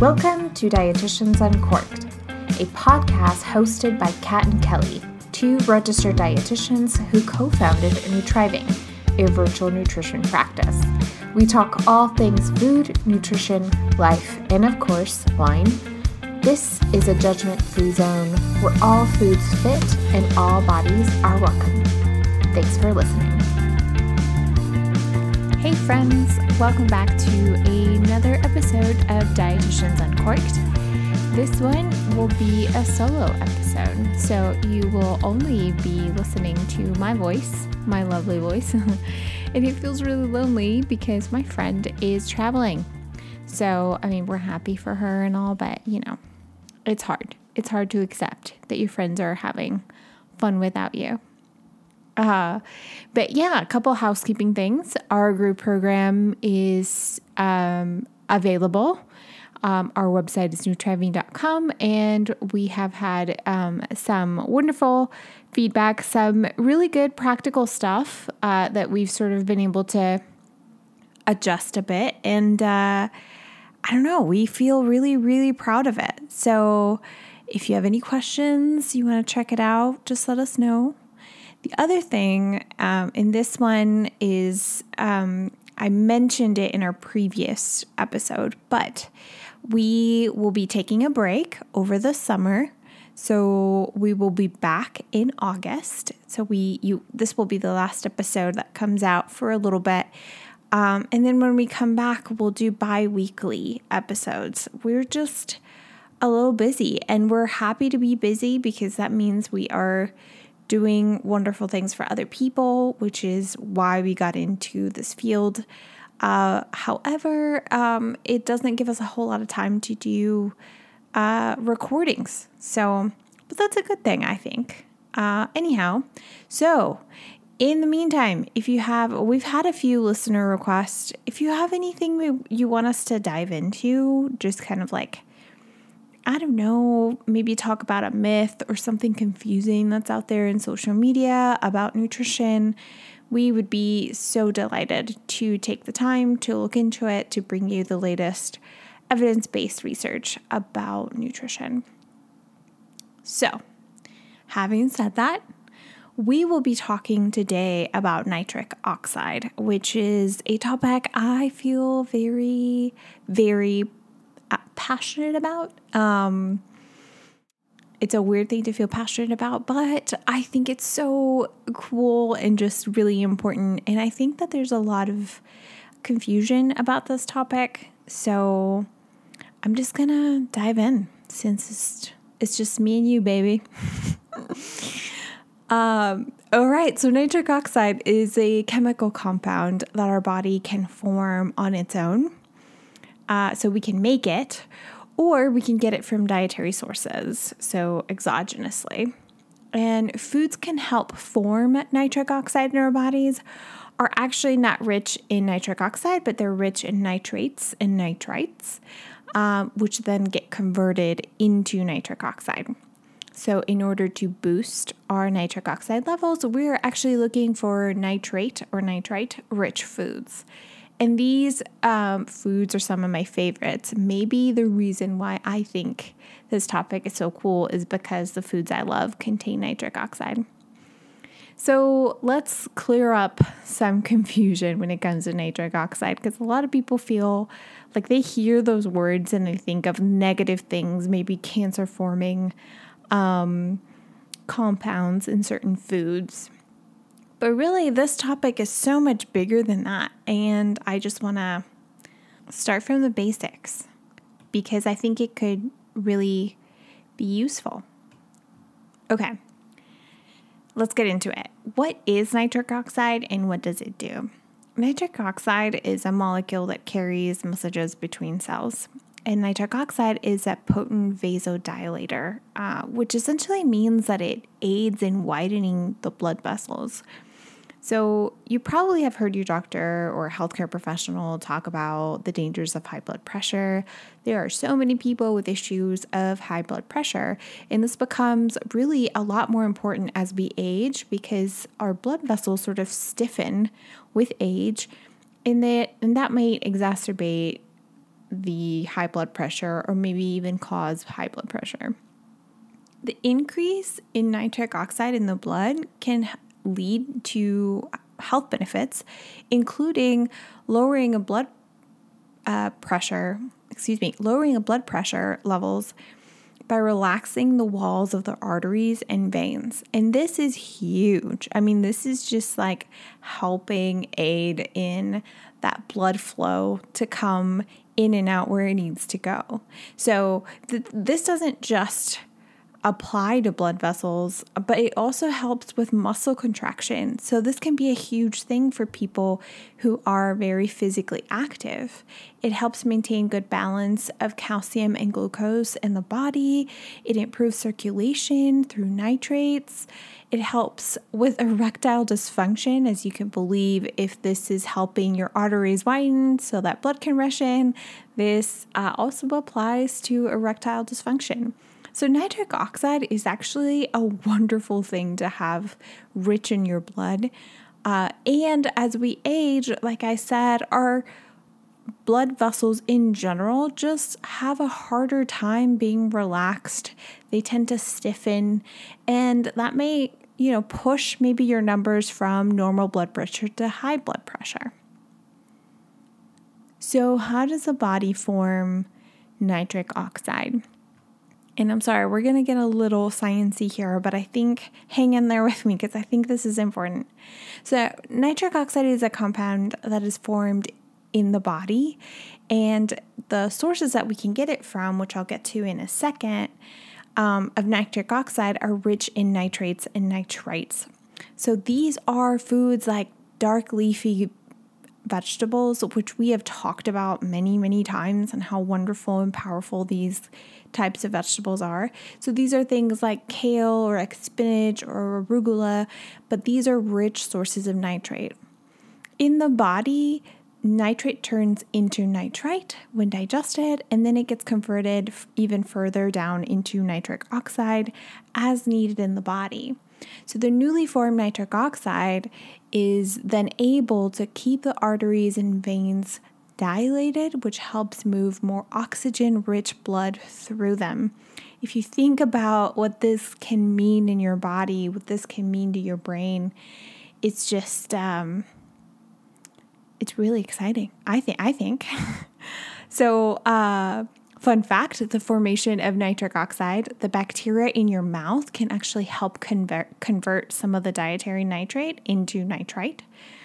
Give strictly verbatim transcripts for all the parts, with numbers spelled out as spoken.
Welcome to Dietitians Uncorked, a podcast hosted by Kat and Kelly, two registered dietitians who co-founded Nutriving, a virtual nutrition practice. We talk all things food, nutrition, life, and of course, wine. This is a judgment-free zone where all foods fit and all bodies are welcome. Thanks for listening. Hey friends, welcome back to another episode of Dietitians Uncorked. This one will be a solo episode, so you will only be listening to my voice, my lovely voice, and it feels really lonely because my friend is traveling. So, I mean, we're happy for her and all, but you know, it's hard. It's hard to accept that your friends are having fun without you. Uh, but yeah, a couple housekeeping things. Our group program is um, available. Um, our website is nutriving dot com, and we have had um, some wonderful feedback, some really good practical stuff uh, that we've sort of been able to adjust a bit. And uh, I don't know, we feel really, really proud of it. So if you have any questions, you want to check it out, just let us know. The other thing um, in this one is um, I mentioned it in our previous episode, but we will be taking a break over the summer. So we will be back in August. So we you this will be the last episode that comes out for a little bit. Um, and then when we come back, we'll do bi-weekly episodes. We're just a little busy, and we're happy to be busy because that means we are doing wonderful things for other people, which is why we got into this field. Uh, however, um, it doesn't give us a whole lot of time to do uh, recordings. So, but that's a good thing, I think. Uh, anyhow, so in the meantime, if you have, we've had a few listener requests. If you have anything we, you want us to dive into, just kind of like, I don't know, maybe talk about a myth or something confusing that's out there in social media about nutrition, we would be so delighted to take the time to look into it, to bring you the latest evidence-based research about nutrition. So, having said that, we will be talking today about nitric oxide, which is a topic I feel very, very passionate about. Um, it's a weird thing to feel passionate about, but I think it's so cool and just really important. And I think that there's a lot of confusion about this topic. So I'm just gonna dive in since it's, it's just me and you, baby. um, all right. So nitric oxide is a chemical compound that our body can form on its own. Uh, so we can make it, or we can get it from dietary sources, so exogenously. And foods can help form nitric oxide in our bodies are actually not rich in nitric oxide, but they're rich in nitrates and nitrites, um, which then get converted into nitric oxide. So in order to boost our nitric oxide levels, we're actually looking for nitrate or nitrite-rich foods. And these um, foods are some of my favorites. Maybe the reason why I think this topic is so cool is because the foods I love contain nitric oxide. So let's clear up some confusion when it comes to nitric oxide, because a lot of people feel like they hear those words and they think of negative things, maybe cancer-forming um, compounds in certain foods. But really, this topic is so much bigger than that, and I just want to start from the basics because I think it could really be useful. Okay, let's get into it. What is nitric oxide and what does it do? Nitric oxide is a molecule that carries messages between cells. And nitric oxide is a potent vasodilator, uh, which essentially means that it aids in widening the blood vessels. So you probably have heard your doctor or healthcare professional talk about the dangers of high blood pressure. There are so many people with issues of high blood pressure, and this becomes really a lot more important as we age because our blood vessels sort of stiffen with age, and that, and that might exacerbate the high blood pressure or maybe even cause high blood pressure. The increase in nitric oxide in the blood can lead to health benefits, including lowering a blood uh, pressure, excuse me, lowering a blood pressure levels by relaxing the walls of the arteries and veins. And this is huge. I mean, this is just like helping aid in that blood flow to come in and out where it needs to go. So th- this doesn't just apply to blood vessels, but it also helps with muscle contraction. So this can be a huge thing for people who are very physically active. It helps maintain good balance of calcium and glucose in the body. It improves circulation through nitrates. It helps with erectile dysfunction, as you can believe if this is helping your arteries widen so that blood can rush in. This uh, also applies to erectile dysfunction. So nitric oxide is actually a wonderful thing to have rich in your blood. Uh, and as we age, like I said, our blood vessels in general just have a harder time being relaxed. They tend to stiffen, and that may, you know, push maybe your numbers from normal blood pressure to high blood pressure. So how does the body form nitric oxide? And I'm sorry, we're going to get a little sciencey here, but I think hang in there with me because I think this is important. So nitric oxide is a compound that is formed in the body, and the sources that we can get it from, which I'll get to in a second, um, of nitric oxide are rich in nitrates and nitrites. So these are foods like dark leafy vegetables, which we have talked about many, many times, and how wonderful and powerful these types of vegetables are. So these are things like kale or like spinach or arugula, but these are rich sources of nitrate. In the body, nitrate turns into nitrite when digested, and then it gets converted f- even further down into nitric oxide as needed in the body. So the newly formed nitric oxide is then able to keep the arteries and veins dilated, which helps move more oxygen-rich blood through them. If you think about what this can mean in your body, what this can mean to your brain, it's just, um, it's really exciting. I think, I think. so, uh, fun fact, the formation of nitric oxide, the bacteria in your mouth can actually help convert, convert some of the dietary nitrate into nitrite.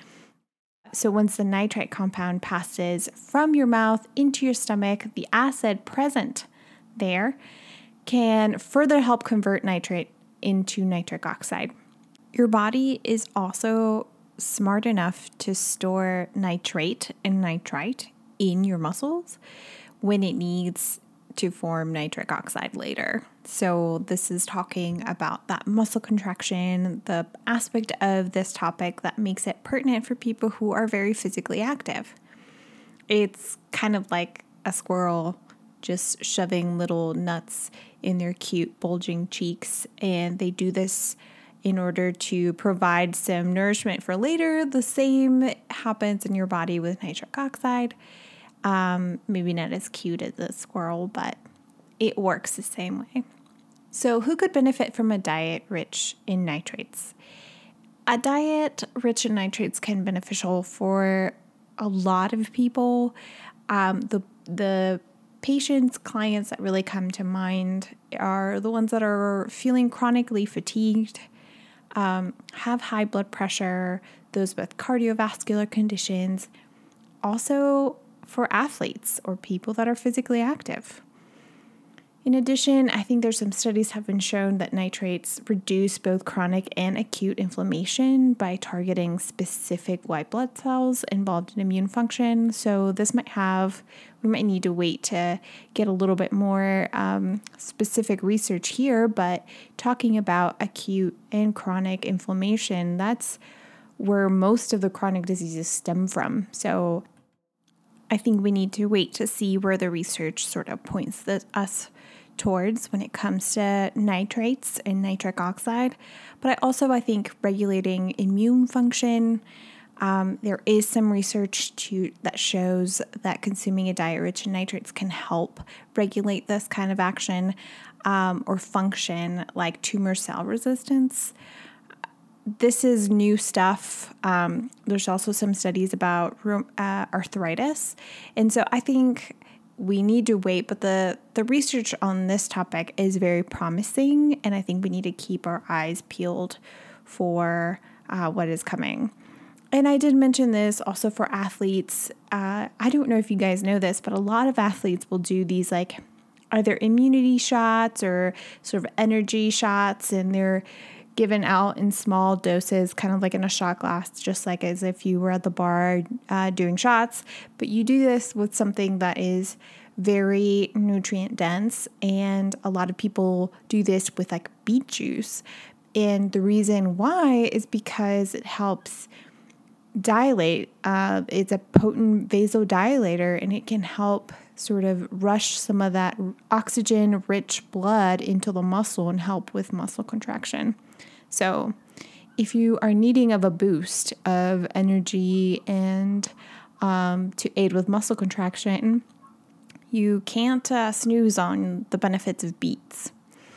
So once the nitrite compound passes from your mouth into your stomach, the acid present there can further help convert nitrate into nitric oxide. Your body is also smart enough to store nitrate and nitrite in your muscles when it needs to form nitric oxide later. So this is talking about that muscle contraction, the aspect of this topic that makes it pertinent for people who are very physically active. It's kind of like a squirrel just shoving little nuts in their cute bulging cheeks, and they do this in order to provide some nourishment for later. The same happens in your body with nitric oxide. Um, maybe not as cute as a squirrel, but it works the same way. So who could benefit from a diet rich in nitrates? A diet rich in nitrates can be beneficial for a lot of people. Um, the the patients, clients that really come to mind are the ones that are feeling chronically fatigued, um, have high blood pressure, those with cardiovascular conditions, also for athletes or people that are physically active. In addition, I think there's some studies have been shown that nitrates reduce both chronic and acute inflammation by targeting specific white blood cells involved in immune function. So this might have, we might need to wait to get a little bit more um, specific research here, but talking about acute and chronic inflammation, that's where most of the chronic diseases stem from. So I think we need to wait to see where the research sort of points the, us towards when it comes to nitrates and nitric oxide. But I also, I think regulating immune function Um, there is some research to that shows that consuming a diet rich in nitrates can help regulate this kind of action um, or function, like tumor cell resistance. This is new stuff. Um, there's also some studies about uh, arthritis. And so I think we need to wait, but the, the research on this topic is very promising. And I think we need to keep our eyes peeled for uh, what is coming. And I did mention this also for athletes. Uh, I don't know if you guys know this, but a lot of athletes will do these like either immunity shots or sort of energy shots, and they're given out in small doses, kind of like in a shot glass, just like as if you were at the bar uh, doing shots. But you do this with something that is very nutrient dense, and a lot of people do this with like beet juice. And the reason why is because it helps dilate. Uh, it's a potent vasodilator, and it can help sort of rush some of that oxygen-rich blood into the muscle and help with muscle contraction. So if you are needing of a boost of energy and um, to aid with muscle contraction, you can't uh, snooze on the benefits of beets.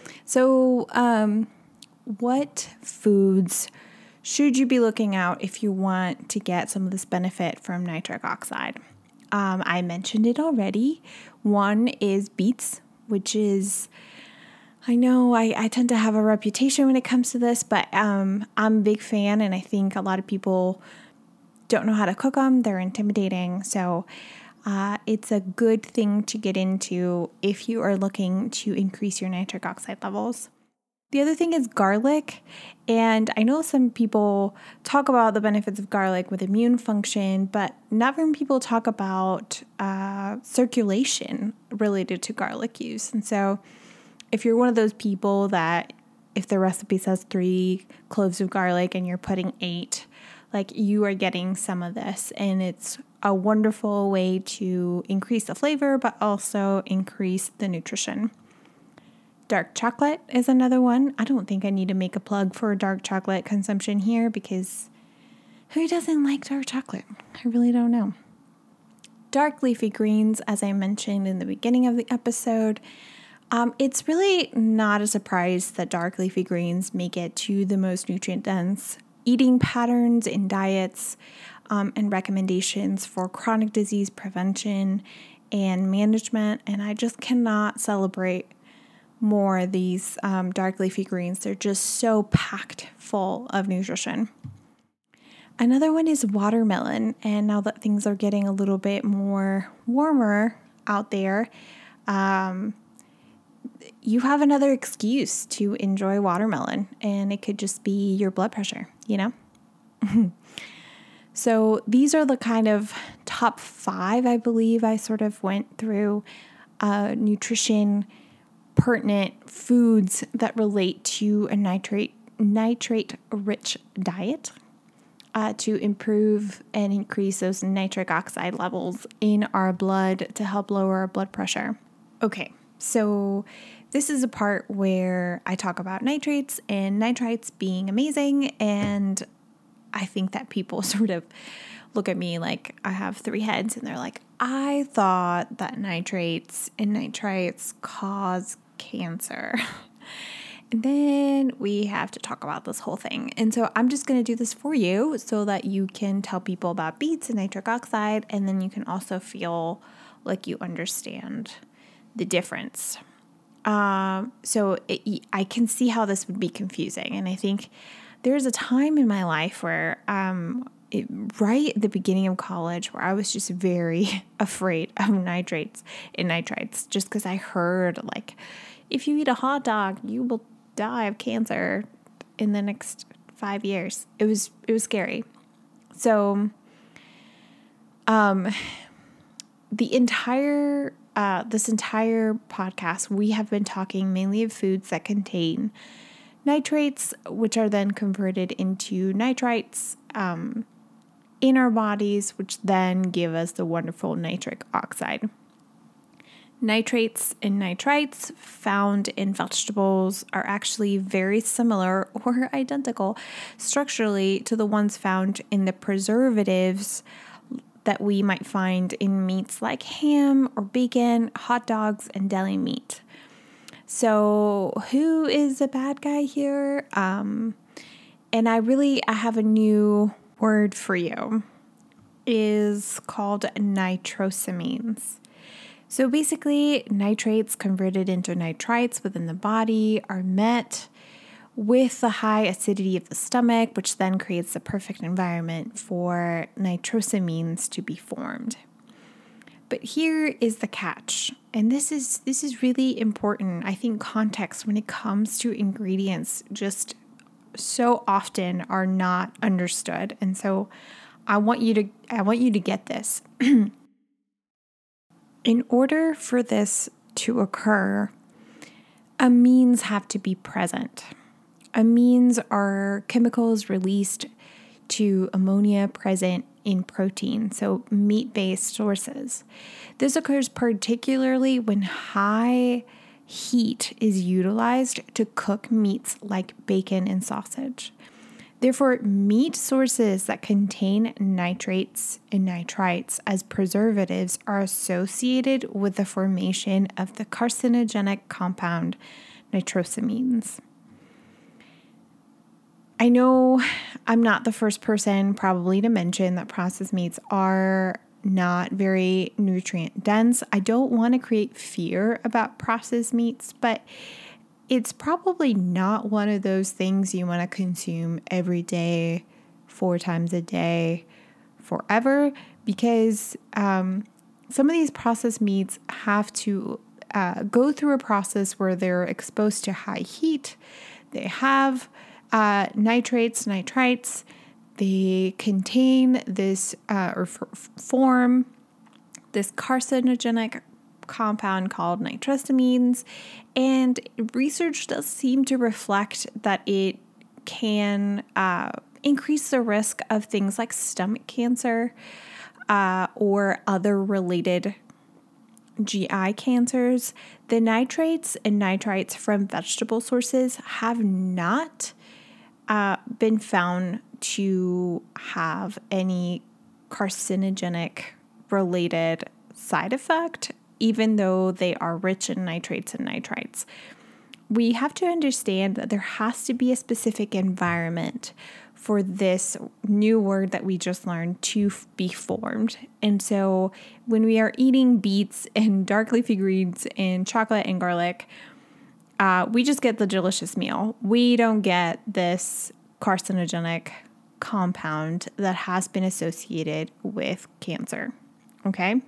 So um, what foods should you be looking out if you want to get some of this benefit from nitric oxide? Um, I mentioned it already. One is beets, which is, I know I, I tend to have a reputation when it comes to this, but um, I'm a big fan, and I think a lot of people don't know how to cook them. They're intimidating. So uh, it's a good thing to get into if you are looking to increase your nitric oxide levels. The other thing is garlic, and I know some people talk about the benefits of garlic with immune function, but not very many people talk about uh, circulation related to garlic use. And so if you're one of those people that if the recipe says three cloves of garlic and you're putting eight, like you are getting some of this, and it's a wonderful way to increase the flavor, but also increase the nutrition. Dark chocolate is another one. I don't think I need to make a plug for dark chocolate consumption here, because who doesn't like dark chocolate? I really don't know. Dark leafy greens, as I mentioned in the beginning of the episode, um, it's really not a surprise that dark leafy greens make it to the most nutrient-dense eating patterns in diets um, and recommendations for chronic disease prevention and management. And I just cannot celebrate more these um, dark leafy greens. They're just so packed full of nutrition. Another one is watermelon. And now that things are getting a little bit more warmer out there, um, you have another excuse to enjoy watermelon, and it could just be your blood pressure, you know? So these are the kind of top five, I believe I sort of went through uh, nutrition pertinent foods that relate to a nitrate nitrate rich diet uh, to improve and increase those nitric oxide levels in our blood to help lower our blood pressure. Okay, so this is a part where I talk about nitrates and nitrites being amazing, and I think that people sort of look at me like I have three heads, and they're like, I thought that nitrates and nitrites cause cancer. And then we have to talk about this whole thing. And so I'm just going to do this for you so that you can tell people about beets and nitric oxide, and then you can also feel like you understand the difference. Um, so it, I can see how this would be confusing. And I think there's a time in my life where um, it, right at the beginning of college, where I was just very afraid of nitrates and nitrites, just because I heard like, if you eat a hot dog, you will die of cancer in the next five years. It was it was scary. So, um, the entire uh, this entire podcast, we have been talking mainly of foods that contain nitrates, which are then converted into nitrites um, in our bodies, which then give us the wonderful nitric oxide. Nitrates and nitrites found in vegetables are actually very similar or identical structurally to the ones found in the preservatives that we might find in meats like ham or bacon, hot dogs, and deli meat. So who is the bad guy here? Um, and I really, I have a new word for you. It is called nitrosamines. So basically, nitrates converted into nitrites within the body are met with the high acidity of the stomach, which then creates the perfect environment for nitrosamines to be formed. But here is the catch, and this is this is really important. I think context when it comes to ingredients just so often are not understood, and so I want you to I want you to get this. In order for this to occur, amines have to be present. Amines are chemicals released to ammonia present in protein, so meat-based sources. This occurs particularly when high heat is utilized to cook meats like bacon and sausage. Therefore, meat sources that contain nitrates and nitrites as preservatives are associated with the formation of the carcinogenic compound nitrosamines. I know I'm not the first person probably to mention that processed meats are not very nutrient dense. I don't want to create fear about processed meats, but it's probably not one of those things you want to consume every day, four times a day, forever, because um, some of these processed meats have to uh, go through a process where they're exposed to high heat. They have uh, nitrates, nitrites. They contain this uh, or f- form this carcinogenic compound called nitrosamines, and research does seem to reflect that it can uh, increase the risk of things like stomach cancer uh, or other related G I cancers. The nitrates and nitrites from vegetable sources have not uh, been found to have any carcinogenic related side effect, even though they are rich in nitrates and nitrites. We have to understand that there has to be a specific environment for this new word that we just learned to f- be formed. And so when we are eating beets and dark leafy greens and chocolate and garlic, uh, we just get the delicious meal. We don't get this carcinogenic compound that has been associated with cancer. Okay?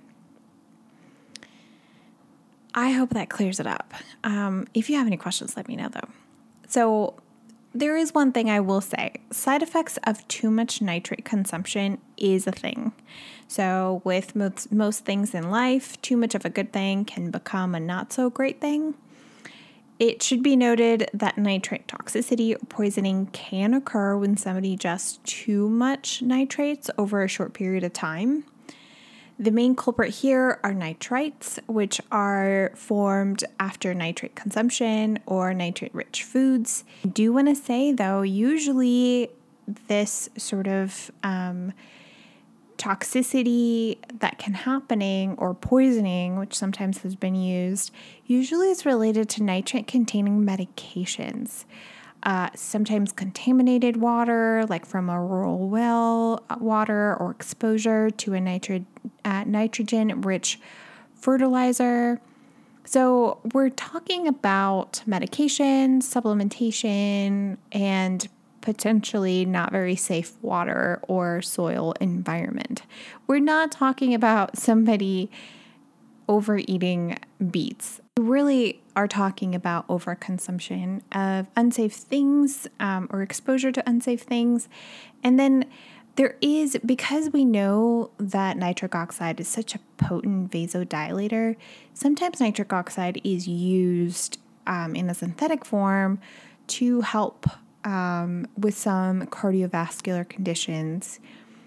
I hope that clears it up. Um, if you have any questions, let me know though. So there is one thing I will say. Side effects of too much nitrate consumption is a thing. So with most, most things in life, too much of a good thing can become a not so great thing. It should be noted that nitrate toxicity or poisoning can occur when somebody ingests too much nitrates over a short period of time. The main culprit here are nitrites, which are formed after nitrate consumption or nitrate-rich foods. I do want to say, though, usually this sort of um, toxicity that can happening or poisoning, which sometimes has been used, usually is related to nitrate-containing medications. Uh, sometimes contaminated water, like from a rural well water, or exposure to a nitri- uh, nitrogen-rich fertilizer. So we're talking about medication, supplementation, and potentially not very safe water or soil environment. We're not talking about somebody overeating beets. We really are talking about overconsumption of unsafe things um, or exposure to unsafe things. And then there is, because we know that nitric oxide is such a potent vasodilator, sometimes nitric oxide is used um, in a synthetic form to help um, with some cardiovascular conditions.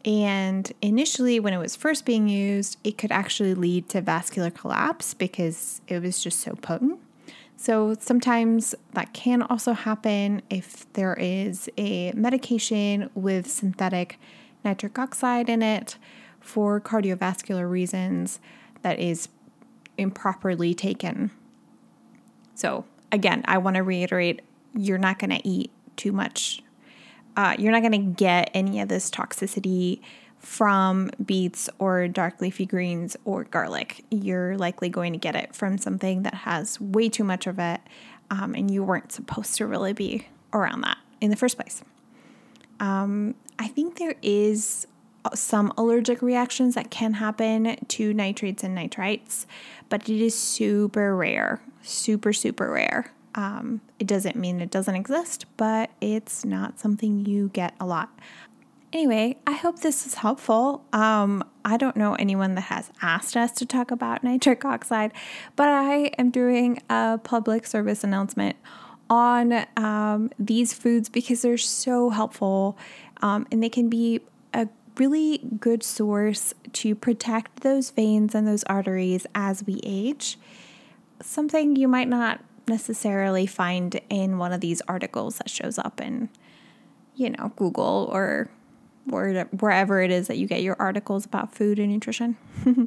And initially, when it was first being used, it could actually lead to vascular collapse because it was just so potent. So sometimes that can also happen if there is a medication with synthetic nitric oxide in it for cardiovascular reasons that is improperly taken. So again, I want to reiterate, you're not going to eat too much. Uh, you're not going to get any of this toxicity from beets or dark leafy greens or garlic. You're likely going to get it from something that has way too much of it, um, and you weren't supposed to really be around that in the first place. Um, I think there is some allergic reactions that can happen to nitrates and nitrites, but it is super rare, super, super rare. Um, it doesn't mean it doesn't exist, but it's not something you get a lot. Anyway, I hope this is helpful. Um, I don't know anyone that has asked us to talk about nitric oxide, but I am doing a public service announcement on um, these foods because they're so helpful, um, and they can be a really good source to protect those veins and those arteries as we age. Something you might not necessarily find in one of these articles that shows up in, you know, Google or or wherever it is that you get your articles about food and nutrition.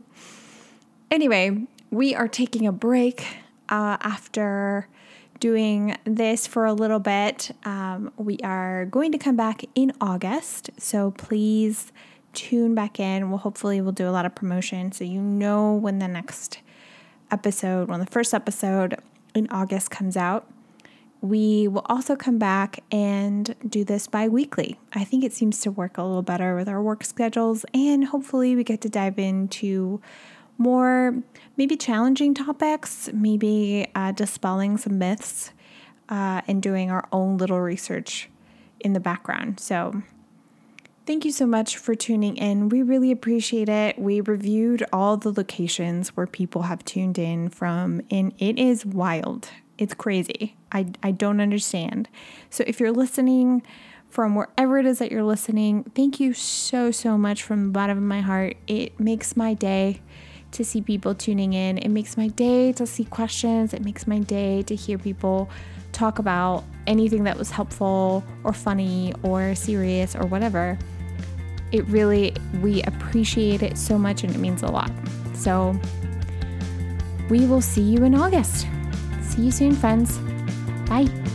Anyway, we are taking a break uh, after doing this for a little bit. Um, we are going to come back in August, so please tune back in. We'll hopefully we'll do a lot of promotion so you know when the next episode, when the first episode in August comes out. We will also come back and do this bi-weekly. I think it seems to work a little better with our work schedules, and hopefully we get to dive into more maybe challenging topics, maybe uh, dispelling some myths uh, and doing our own little research in the background. So thank you so much for tuning in. We really appreciate it. We reviewed all the locations where people have tuned in from, and it is wild. It's crazy. I, I don't understand. So if you're listening from wherever it is that you're listening, thank you so, so much from the bottom of my heart. It makes my day to see people tuning in. It makes my day to see questions. It makes my day to hear people talk about anything that was helpful or funny or serious or whatever. It really, we appreciate it so much, and it means a lot. So we will see you in August. See you soon, friends. Bye.